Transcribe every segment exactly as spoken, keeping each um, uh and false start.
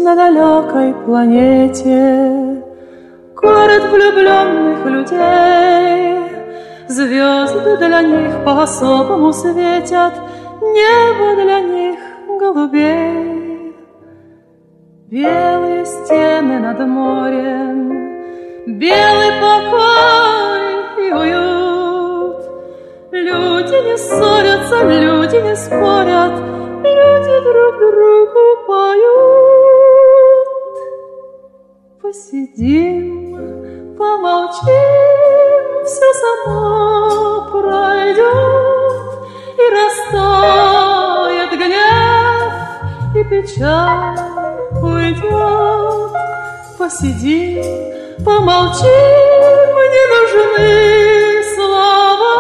на далекой планете город влюбленных людей. Звезды для них по-особому светят, небо для них голубей. Белые стены над морем, белый покой и уют. Люди не ссорятся, люди не спорят, люди друг другу поют. Посидим, помолчим, все само пройдет, и растает гнев, и печаль уйдет. Посидим, помолчим, не нужны слова,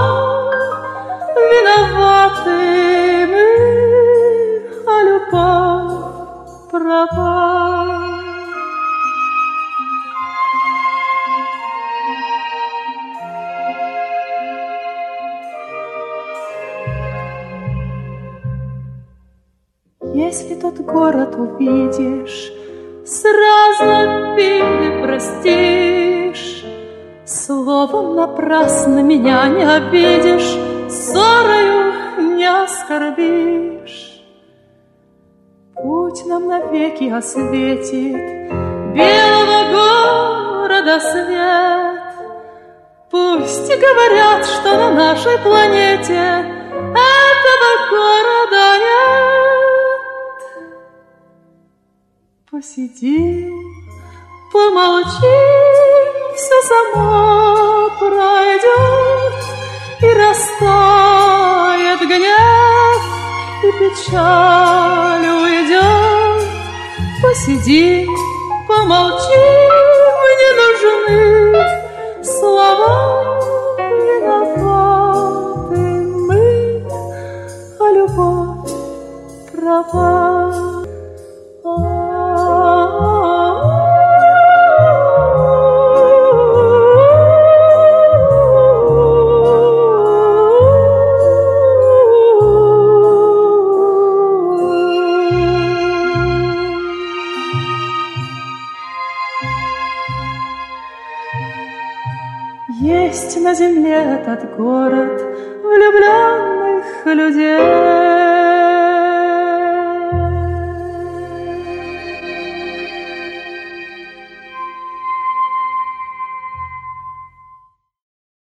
виноваты мы, а любовь права. Если тот город увидишь, сразу обиды простишь. Словом напрасно меня не обидишь, ссорою не оскорбишь. Путь нам навеки осветит белого города свет. Пусть говорят, что на нашей планете этого города нет. Посидим, помолчим, все само пройдет, и растает гнев, и печаль уйдет. Посидим, помолчим, не нужны слова, виноваты мы, а любовь права. Есть на земле этот город влюбленных людей.